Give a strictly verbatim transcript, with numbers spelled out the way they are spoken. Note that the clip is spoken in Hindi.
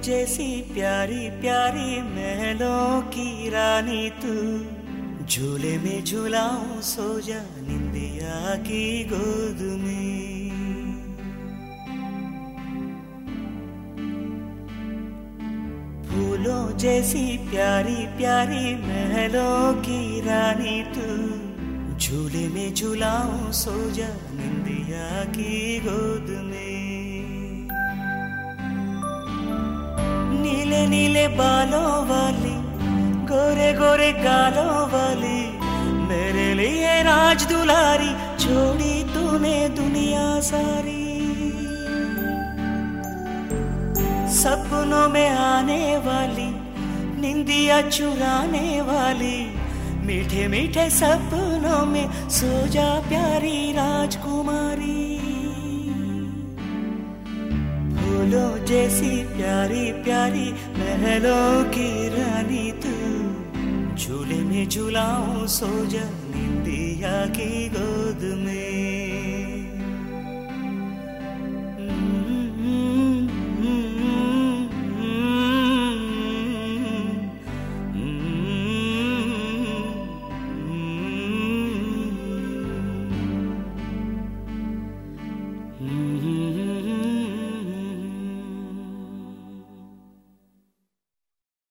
जैसी प्यारी प्यारी महलों की रानी तू, झूले में झूलाऊं सो जा निंदिया की गोद में। फूलों जैसी प्यारी प्यारी महलों की रानी तू, झूले में झूलाऊं सो जा निंदिया की गोद में। नीले नीले बालों वाली, गोरे गोरे गालों वाली, मेरे लिए राज दुलारी, छोड़ी तूने दुनिया सारी। सपनों में आने वाली, निंदिया चुराने वाली, मीठे मीठे सपनों में सो जा प्यारी राजकुमारी। फूलों जैसी प्यारी प्यारी महलों की रानी तू, झूले में झूलाऊं सो जा निंदिया की गोद में।